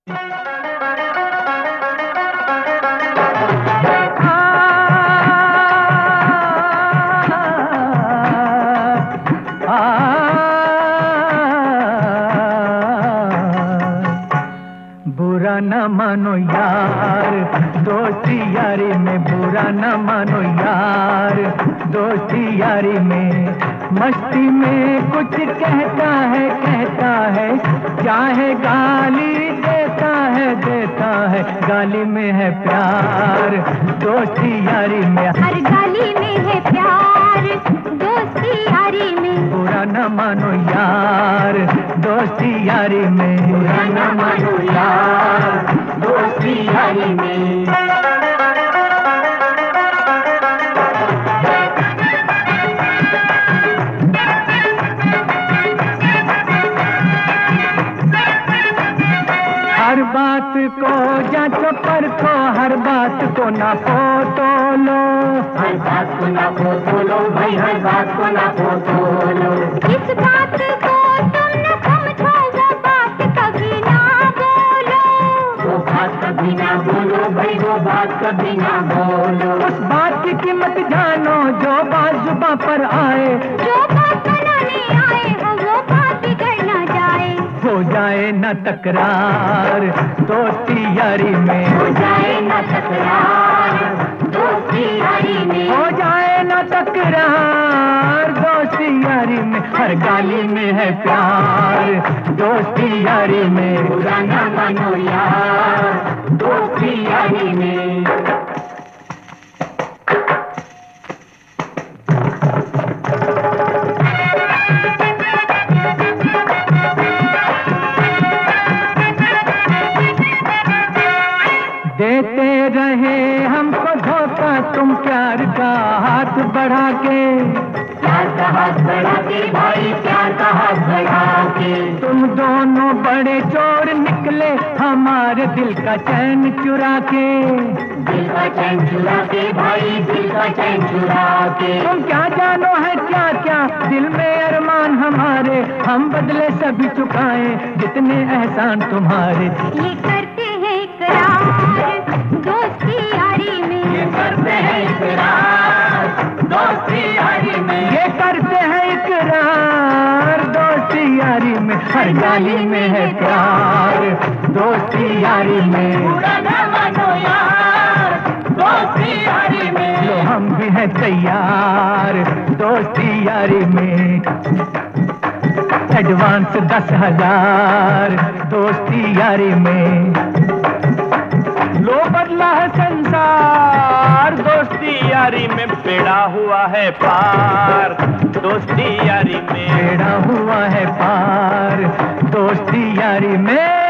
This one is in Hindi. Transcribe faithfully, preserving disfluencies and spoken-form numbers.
बुरा न मानो यार, दोस्ती यारी में बुरा न मानो यार, दोस्ती यारी में मस्ती में कुछ कहता है कहता है, चाहे गाली देता है देता है, गाली में है प्यार, दोस्ती यारी में हर गाली में है प्यार, दोस्ती यारी में बुरा न मानो यार, दोस्ती यारी में बुरा न मानो यार, दोस्ती यारी में। हर बात को जांचो परखो, हर बात को नापो तोलो, हर बात को नापो तोलो भाई, हर बात को नापो तोलो। इस बात को तुम न समझो, वो बात कभी ना बोलो, वो बात कभी ना बोलो भाई, वो बात कभी ना बोलो। उस बात की कीमत जानो जो बात जुबां पर आए, जो बात बनाने आए हो वो बात बिगड़ ना जाए, हो जाए न तकरार, दोस्ती यारी में हो जाए न तकरार, दोस्ती यारी में हो जाए न तकरार, दोस्ती यारी में हर गाली में है प्यार, दोस्ती यारी में बुरा न मानो यार, दोस्ती यारी में। देते रहे हमको धोखा तुम प्यार का हाथ बढ़ा के, प्यार का हाथ बढ़ा के भाई, प्यार का हाथ बढ़ा के। तुम दोनों बड़े चोर निकले हमारे दिल का चैन चुरा के, दिल का चैन चुरा के भाई, दिल का चैन चुरा के। तुम क्या जानो है क्या क्या दिल में अरमान हमारे, हम बदले सभी चुकाए जितने एहसान तुम्हारे। ये करते हैं इकरार, दोस्ती यारी में ये करते हैं इकरार, दोस्ती यारी में ये करते हैं इकरार, दोस्ती यारी में हर गाली में है प्यार, दोस्ती यारी में बुरा न मानो यार, दोस्ती यारी में। लो हम भी हैं तैयार, दोस्ती यारी में एडवांस दस हजार, दोस्ती यारी में लो बदला है संसार, दोस्ती यारी में बेड़ा हुआ है पार, दोस्ती यारी में बेड़ा हुआ है पार, दोस्ती यारी में।